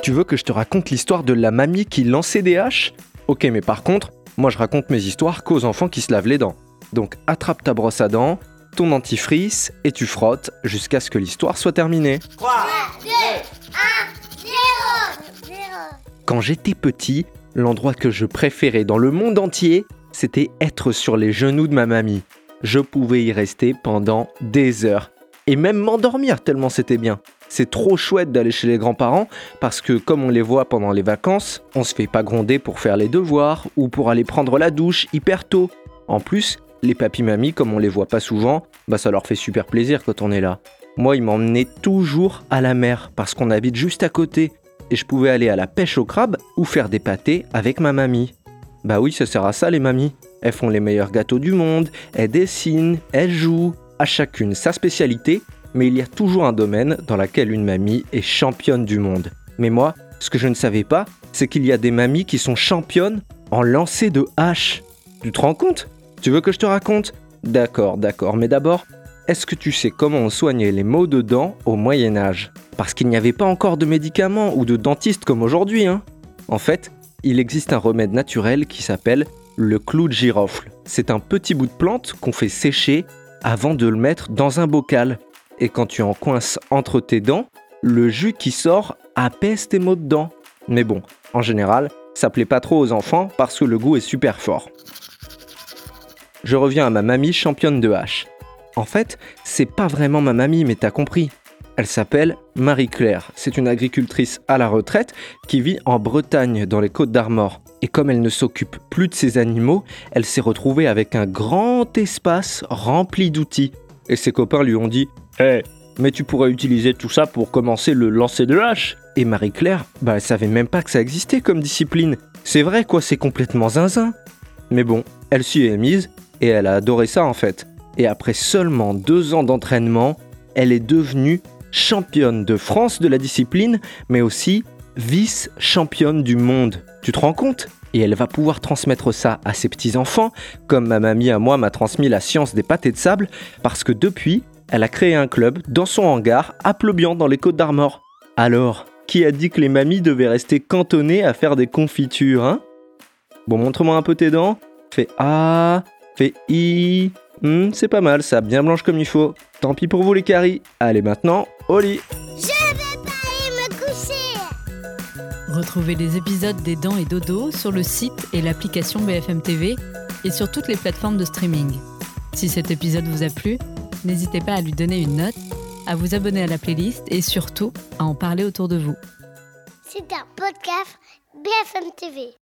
Tu veux que je te raconte l'histoire de la mamie qui lançait des haches ? Ok, mais par contre, moi je raconte mes histoires qu'aux enfants qui se lavent les dents. Donc attrape ta brosse à dents, ton dentifrice et tu frottes jusqu'à ce que l'histoire soit terminée. 3, 2, 1, 0. Quand j'étais petit, l'endroit que je préférais dans le monde entier, c'était être sur les genoux de ma mamie. Je pouvais y rester pendant des heures. Et même m'endormir tellement c'était bien. C'est trop chouette d'aller chez les grands-parents parce que comme on les voit pendant les vacances, on se fait pas gronder pour faire les devoirs ou pour aller prendre la douche hyper tôt. En plus, les papis-mamies, comme on les voit pas souvent, ça leur fait super plaisir quand on est là. Moi, ils m'emmenaient toujours à la mer parce qu'on habite juste à côté et je pouvais aller à la pêche au crabe ou faire des pâtés avec ma mamie. Bah oui, ça sert à ça les mamies. Elles font les meilleurs gâteaux du monde, elles dessinent, elles jouent. À chacune sa spécialité, mais il y a toujours un domaine dans lequel une mamie est championne du monde. Mais moi, ce que je ne savais pas, c'est qu'il y a des mamies qui sont championnes en lancer de haches. Tu te rends compte ? Tu veux que je te raconte ? D'accord, mais d'abord, est-ce que tu sais comment on soignait les maux de dents au Moyen-Âge ? Parce qu'il n'y avait pas encore de médicaments ou de dentistes comme aujourd'hui, hein. En fait, il existe un remède naturel qui s'appelle le clou de girofle. C'est un petit bout de plante qu'on fait sécher avant de le mettre dans un bocal. Et quand tu en coinces entre tes dents, le jus qui sort apaise tes maux de dents. Mais bon, en général, ça plaît pas trop aux enfants parce que le goût est super fort. Je reviens à ma mamie championne de hache. En fait, c'est pas vraiment ma mamie, mais t'as compris. Elle s'appelle Marie-Claire. C'est une agricultrice à la retraite qui vit en Bretagne, dans les Côtes-d'Armor. Et comme elle ne s'occupe plus de ses animaux, elle s'est retrouvée avec un grand espace rempli d'outils. Et ses copains lui ont dit « Hey, mais tu pourrais utiliser tout ça pour commencer le lancer de hache !» Et Marie-Claire, elle savait même pas que ça existait comme discipline. C'est vrai quoi, c'est complètement zinzin. Mais bon, elle s'y est mise et elle a adoré ça en fait. Et après seulement 2 ans d'entraînement, elle est devenue championne de France de la discipline, mais aussi vice-championne du monde. Tu te rends compte ? Et elle va pouvoir transmettre ça à ses petits-enfants, comme ma mamie à moi m'a transmis la science des pâtés de sable, parce que depuis, elle a créé un club dans son hangar à Pleubian dans les Côtes-d'Armor. Alors, qui a dit que les mamies devaient rester cantonnées à faire des confitures, hein ? Bon, montre-moi un peu tes dents. Fais A, fais I. C'est pas mal ça, bien blanche comme il faut. Tant pis pour vous les caries. Allez maintenant, au lit. Je vais pas aller me coucher. Retrouvez les épisodes des Dents et Dodo sur le site et l'application BFM TV et sur toutes les plateformes de streaming. Si cet épisode vous a plu, n'hésitez pas à lui donner une note, à vous abonner à la playlist et surtout à en parler autour de vous. C'est un podcast BFM TV.